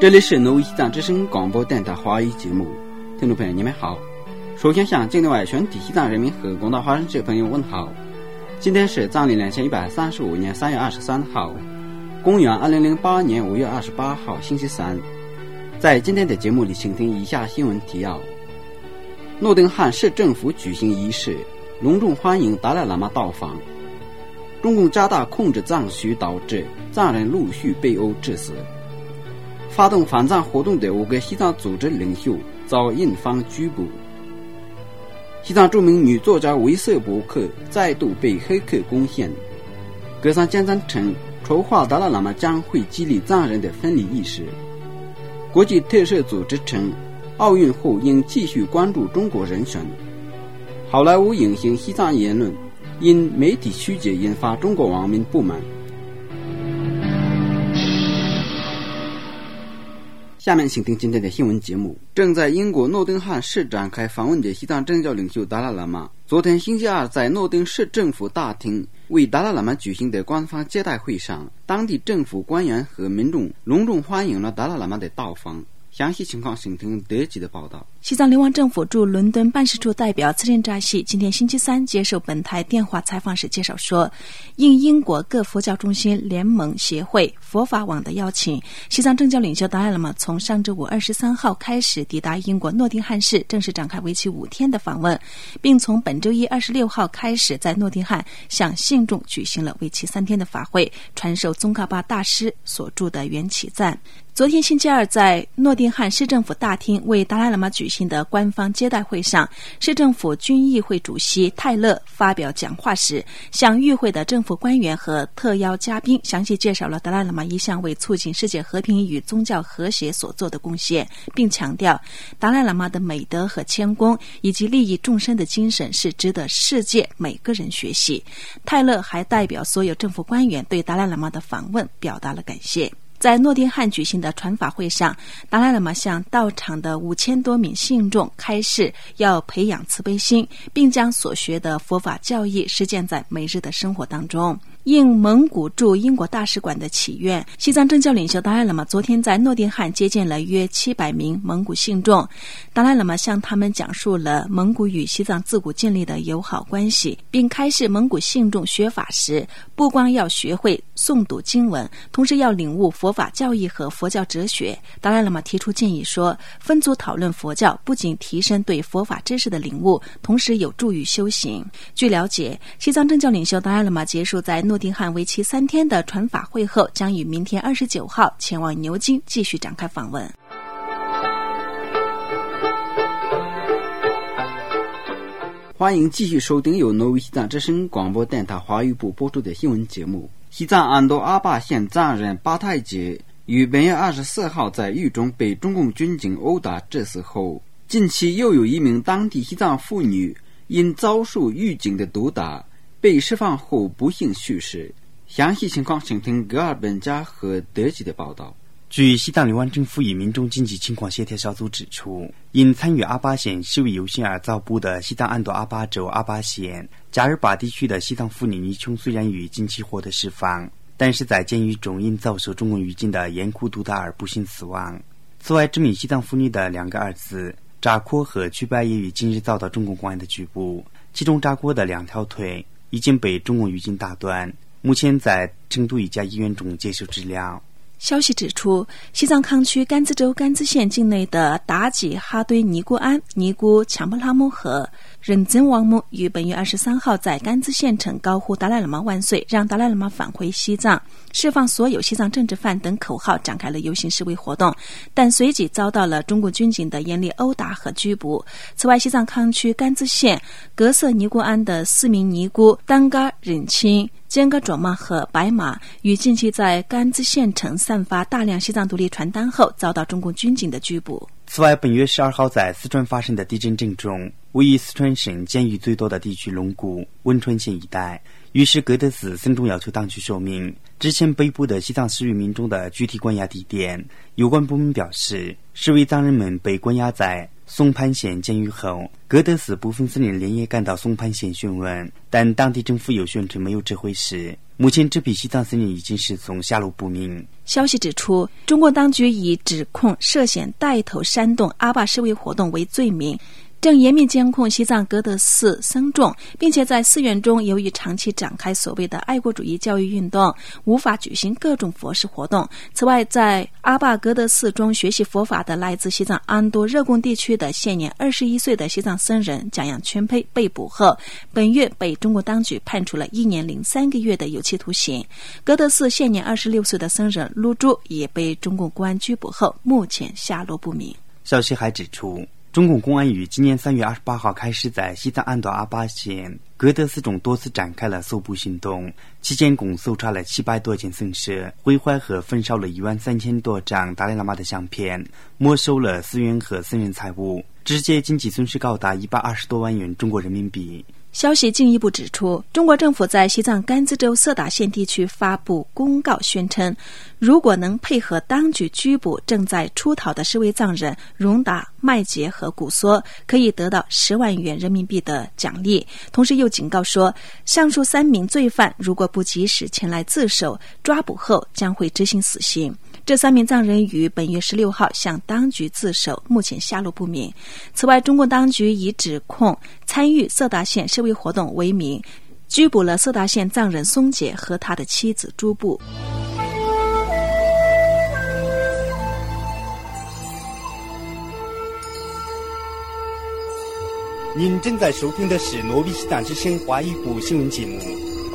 这里是挪威西藏之声广播电台华语节目，听众朋友你们好。首先向境内外全体西藏人民和广大华人社朋友问好。今天是藏历2135年3月23号，公元2008年5月28号星期三。在今天的节目里，请听以下新闻提要：诺丁汉市政府举行仪式，隆重欢迎达赖喇嘛到访。中共加大控制藏区，导致藏人陆续被殴致死。发动反藏活动的5个西藏组织领袖遭印方拘捕。西藏著名女作家维瑟伯克再度被黑客攻陷。格桑坚赞称，筹划达赖喇嘛将会激励藏人的分离意识。国际特赦组织称，奥运后应继续关注中国人选。好莱坞影星西藏言论因媒体曲解引发中国网民不满。下面请听今天的新闻节目。正在英国诺丁汉市展开访问的西藏政教领袖达赖喇嘛，昨天星期二在诺丁市政府大厅为达赖喇嘛举行的官方接待会上，当地政府官员和民众隆重欢迎了达赖喇嘛的到访。详细情况请听德吉的报道。 西藏流亡政府驻伦敦办事处代表次仁扎西今天星期三接受本台电话采访时介绍说，应英国各佛教中心联盟协会佛法网的邀请，西藏政教领袖达赖喇嘛从上周五23号开始抵达英国诺丁汉市，正式展开为期5天的访问，并从本周一26号开始在诺丁汉向信众举行了为期3天的法会，传授宗喀巴大师所著的缘起赞。昨天星期二在诺丁汉市政府大厅为达赖喇嘛举行的官方接待会上，市政府军议会主席泰勒发表讲话时，向与会的政府官员和特邀嘉宾详细介绍了达赖喇嘛一向为促进世界和平与宗教和谐所做的贡献，并强调达赖喇嘛的美德和谦恭以及利益众生的精神是值得世界每个人学习。泰勒还代表所有政府官员对达赖喇嘛的访问表达了感谢。在诺丁汉举行的传法会上，达赖喇嘛向到场的5000多名信众开示要培养慈悲心，并将所学的佛法教义实践在每日的生活当中。应蒙古驻英国大使馆的祈愿，西藏政教领袖达赖喇嘛昨天在诺丁汉接见了约700名蒙古信众。达赖喇嘛向他们讲述了蒙古与西藏自古建立的友好关系，并开示蒙古信众学法时不光要学会诵读经文，同时要领悟佛法教义和佛教哲学。达赖喇嘛提出建议说，分组讨论佛教不仅提升对佛法知识的领悟，同时有助于修行。据了解，西藏政教领袖达赖喇嘛结束在诺丁汉为期3天的传法会后，将于明天29号前往牛津继续展开访问。 欢迎继续收听由挪威西藏之声广播电台华语部播出的新闻节目。西藏安多阿坝县藏人巴泰杰于本月24号在狱中被中共军警殴打致死后，近期又有一名当地西藏妇女因遭受狱警的毒打被释放后不幸去世。详细情况请听格尔本加和德吉的报道。 据西藏流亡政府与民众经济情况协调小组指出，因参与阿坝县示威游行而遭捕的西藏安多阿坝州阿坝县加尔巴地区的西藏妇女尼琼虽然于近期获得释放，但是在监狱中因遭受中共狱警的严酷毒打而不幸死亡。此外，这名西藏妇女的2个儿子扎阔和曲白也于近日遭到中共公安的拘捕，其中扎阔的2条腿已经被中共狱警打断，目前在成都一家医院中接受治疗。 消息指出，西藏康区甘孜州甘孜县境内的达吉哈堆尼姑庵、尼姑强布拉木和仁增王木于本月23号在甘孜县城高呼达赖喇嘛万岁，让达赖喇嘛返回西藏，释放所有西藏政治犯等口号展开了游行示威活动，但随即遭到了中国军警的严厉殴打和拘捕。此外，西藏康区甘孜县格色尼姑庵的4名尼姑当嘎忍钦、坚嘎卓玛和白马于近期在甘孜县城散发大量西藏独立传单后遭到中共军警的拘捕。 此外，本月12号在四川发生的地震震中，位于四川省监狱最多的地区龙谷、汶川县一带，于是格德斯慎重要求当局说明之前被捕的西藏示威民众的具体关押地点。有关部门表示，示威藏人们被关押在松潘县监狱后，格德斯部分私人连夜赶到松潘县询问，但当地政府又宣称没有这回事。目前这批西藏僧人已经失踪，下落不明。 消息指出，中国当局以指控涉嫌带头煽动阿坝示威活动为罪名，正严密监控西藏格德寺僧众，并且在寺院中由于长期展开所谓的爱国主义教育运动，无法举行各种佛事活动。此外，在阿坝格德寺中学习佛法的来自西藏安多热贡地区的现年21岁的西藏僧人蒋扬全佩被捕后，本月被中国当局判处了1年零3个月的有期徒刑。格德寺现年26岁的僧人陆珠也被中共公安拘捕后，目前下落不明。 消息还指出，中共公安于今年3月28号开始在西藏安多阿巴县格德寺中多次展开了搜捕行动，期间共搜查了700多间僧舍，毁坏和焚烧了13000多张达赖喇嘛的相片，没收了寺院和僧人财物，直接经济损失高达120多万元中国人民币。 消息进一步指出，中国政府在西藏甘孜州色达县地区发布公告宣称，如果能配合当局拘捕正在出逃的示威藏人荣达、麦杰和古梭，可以得到10万元人民币的奖励。同时又警告说，上述3名罪犯如果不及时前来自首，抓捕后将会执行死刑。这3名藏人于本月16号向当局自首，目前下落不明。此外，中国当局以指控参与色达县示威活动为名，拘捕了色达县藏人松杰和他的妻子朱布。 您正在收听的是诺比西藏之声华语部新闻节目。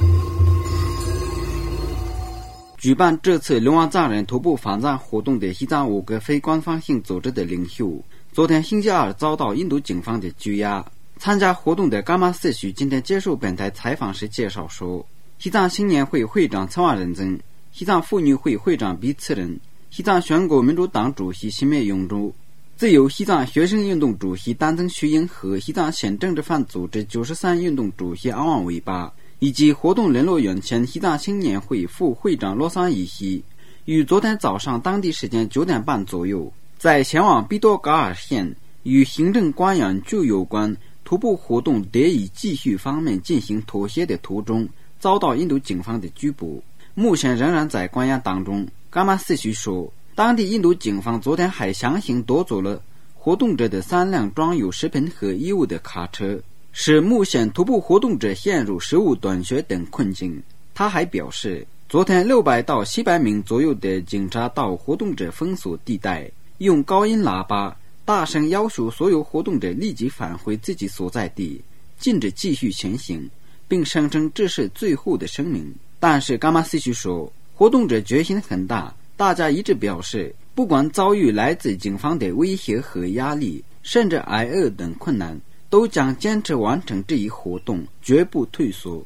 举办这次流亡藏人徒步访藏活动的西藏5个非官方性组织的领袖，昨天星期二遭到印度警方的拘押。参加活动的伽马思绪今天接受本台采访时介绍说，西藏青年会会长策万仁增、西藏妇女会会长毕次仁、西藏全国民主党主席西灭永珠、自由西藏学生运动主席丹增徐英和西藏县政治犯组织93运动主席阿旺维巴，以及活动联络员前西藏青年会副会长罗桑伊西，于昨天早上当地时间9点半左右，在前往毕多嘎尔县与行政官员就有关徒步活动得以继续方面进行妥协的途中，遭到印度警方的拘捕，目前仍然在关押当中。伽马思绪说，当地印度警方昨天还强行夺走了活动者的3辆装有食品和衣物的卡车，使目前徒步活动者陷入食物短缺等困境。他还表示，昨天600到700名左右的警察到活动者封锁地带，用高音喇叭大声要求所有活动者立即返回自己所在地，禁止继续前行，并声称这是最后的声明。但是伽马思绪说，活动者决心很大，大家一致表示，不管遭遇来自警方的威胁和压力，甚至挨饿等困难，都将坚持完成这一活动，绝不退缩。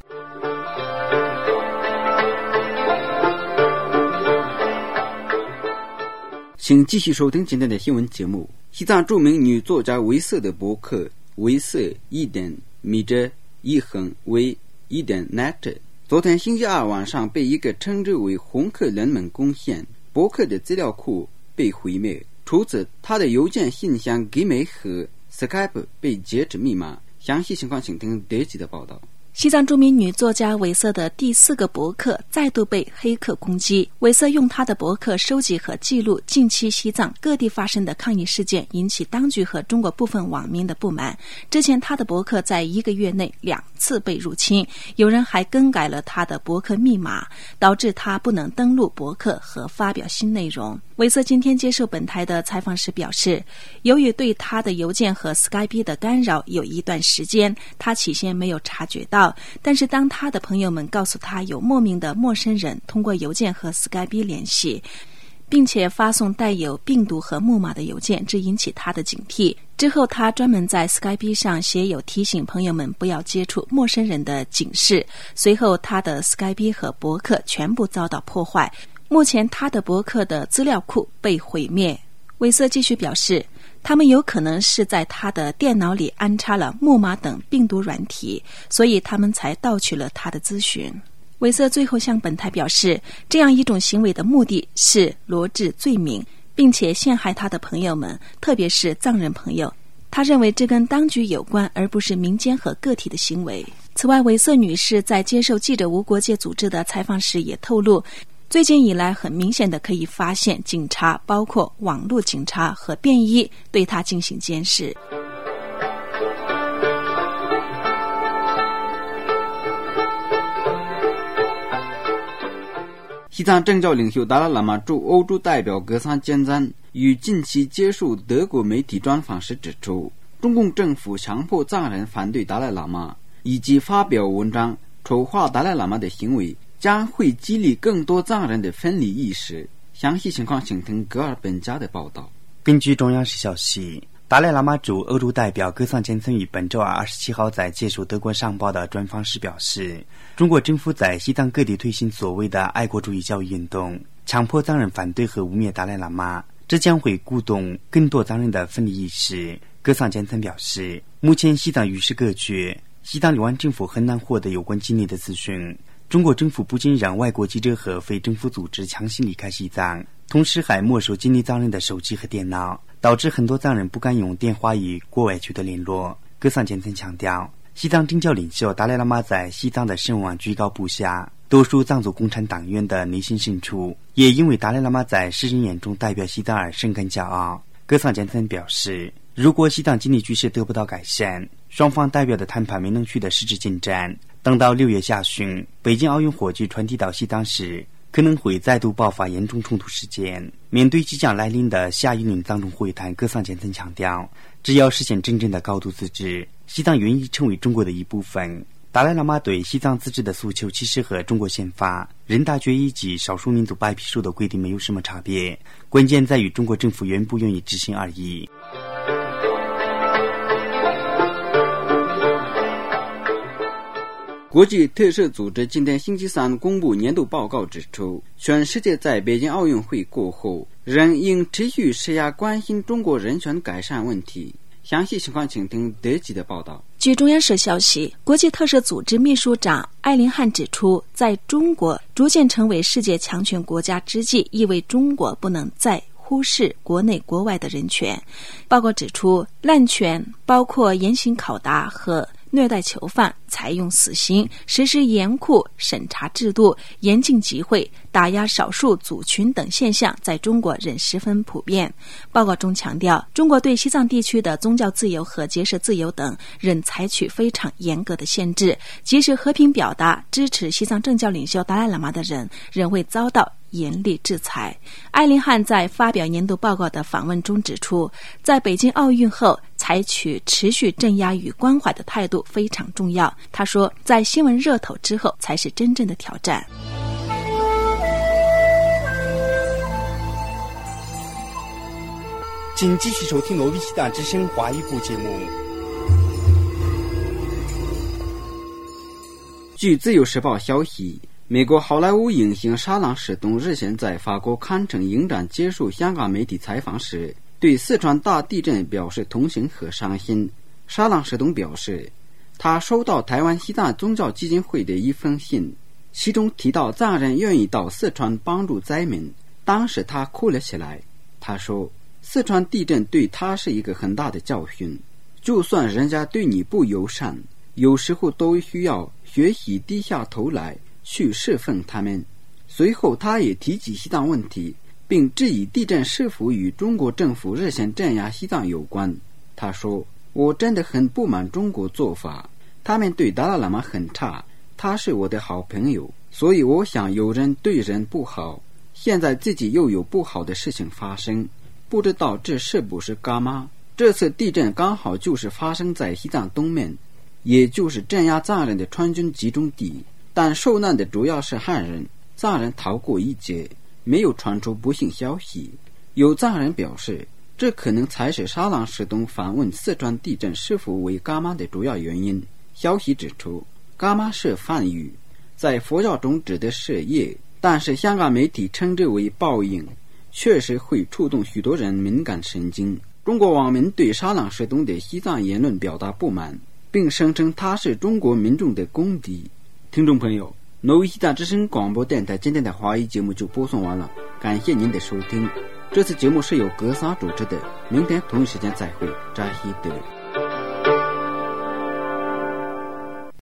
请继续收听今天的新闻节目。西藏著名女作家维瑟的博客维瑟米着1net 昨天星期二晚上被一个称之为红客人们攻陷，博客的资料库被毁灭。除此，他的邮件信箱 Gmail 和 Skype 被截止密码。详细情况请听德吉的报道。 西藏著名女作家韦瑟的第4个博客再度被黑客攻击。韦瑟用她的博客收集和记录近期西藏各地发生的抗议事件，引起当局和中国部分网民的不满。之前她的博客在1个月内2次被入侵，有人还更改了她的博客密码，导致她不能登录博客和发表新内容。韦瑟今天接受本台的采访时表示，由于对她的邮件和 Skype 的干扰，有一段时间她起先没有察觉到，但是当他的朋友们告诉他有莫名的陌生人通过邮件和 Skype 联系，并且发送带有病毒和木马的邮件，这引起他的警惕。之后他专门在 Skype 上写有提醒朋友们不要接触陌生人的警示。随后他的 Skype 和博客全部遭到破坏，目前他的博客的资料库被毁灭。韦瑟继续表示，他们有可能是在他的电脑里安插了木马等病毒软体，所以他们才盗取了他的资讯。韦瑟最后向本台表示，这样一种行为的目的是罗织罪名，并且陷害他的朋友们，特别是藏人朋友， 他认为这跟当局有关，而不是民间和个体的行为。此外，韦瑟女士在接受记者无国界组织的采访时也透露，最近以来很明显的可以发现警察，包括网络警察和便衣，对她进行监视。 西藏政教领袖达赖喇嘛驻欧洲代表格桑坚赞于近期接受德国媒体专访时指出，中共政府强迫藏人反对达赖喇嘛，以及发表文章丑化达赖喇嘛的行为，将会激励更多藏人的分离意识。详细情况请听格尔本家的报道。 根据中央社消息，达赖喇嘛驻欧洲代表格桑坚赞于本周二27号在接受德国上报的专访时表示，中国政府在西藏各地推行所谓的爱国主义教育运动，强迫藏人反对和污蔑达赖喇嘛，这将会鼓动更多藏人的分离意识。格桑坚赞表示，目前西藏与世隔绝，西藏流亡政府很难获得有关境内的资讯。中国政府不仅让外国记者和非政府组织强行离开西藏，同时还没收境内藏人的手机和电脑，导致很多藏人不敢用电话与国外取得联络。格桑坚赞强调，西藏政教领袖达赖喇嘛在西藏的声望居高不下，多数藏族共产党员的内心深处也因为达赖喇嘛在世人眼中代表西藏而深感骄傲。格桑坚赞表示，如果西藏经济局势得不到改善，双方代表的谈判没能取得实质进展，等到6月下旬北京奥运火炬传递到西藏时，可能会再度爆发严重冲突事件。面对即将来临的下一轮藏中会谈，格桑坚赞强调，只要实现真正的高度自治，西藏愿意成为中国的一部分。达赖喇嘛对西藏自治的诉求其实和中国宪法、人大决议及少数民族白皮书的规定没有什么差别，关键在于中国政府愿不愿意执行而已。 国际特赦组织今天星期三公布年度报告指出，全世界在北京奥运会过后仍应持续施压关心中国人权改善问题。详细情况请听德籍的报道。 据中央社消息，国际特赦组织秘书长艾林汉指出，在中国逐渐成为世界强权国家之际，意味中国不能再忽视国内国外的人权。报告指出，滥权包括严刑拷打和虐待囚犯，采用死刑，实施严酷审查制度，严禁集会，打压少数族群等现象在中国仍十分普遍。报告中强调，中国对西藏地区的宗教自由和结社自由等仍采取非常严格的限制，即使和平表达支持西藏政教领袖达赖喇嘛的人仍会遭到严厉制裁。艾林汉在发表年度报告的访问中指出，在北京奥运后采取持续镇压与关怀的态度非常重要。他说，在新闻热头之后才是真正的挑战。 请继续收听罗宾西藏之声华语部节目。 据自由时报消息，美国好莱坞影星沙朗史东日前在法国堪城影展接受香港媒体采访时，对四川大地震表示同情和伤心。沙朗史东表示，他收到台湾西藏宗教基金会的一封信，其中提到藏人愿意到四川帮助灾民，当时他哭了起来。他说，四川地震对他是一个很大的教训，就算人家对你不友善，有时候都需要学习低下头来去侍奉他们。随后他也提及西藏问题，并质疑地震是否与中国政府日前镇压西藏有关。他说，我真的很不满中国做法，他们对达赖喇嘛很差，他是我的好朋友，所以我想有人对人不好，现在自己又有不好的事情发生，不知道这是不是伽马。这次地震刚好就是发生在西藏东面，也就是镇压藏人的川军集中地，但受难的主要是汉人，藏人逃过一劫，没有传出不幸消息。有藏人表示，这可能才是沙朗史东访问四川地震是否为伽马的主要原因。消息指出，伽马是梵语，在佛教中指的是业，但是香港媒体称之为报应，确实会触动许多人敏感神经。中国网民对沙朗史东的西藏言论表达不满，并声称他是中国民众的公敌。听众朋友，挪威西藏之声广播电台今天的华语节目就播送完了，感谢您的收听， 这次节目是由格萨主持的，明天同一时间再会，扎西德勒。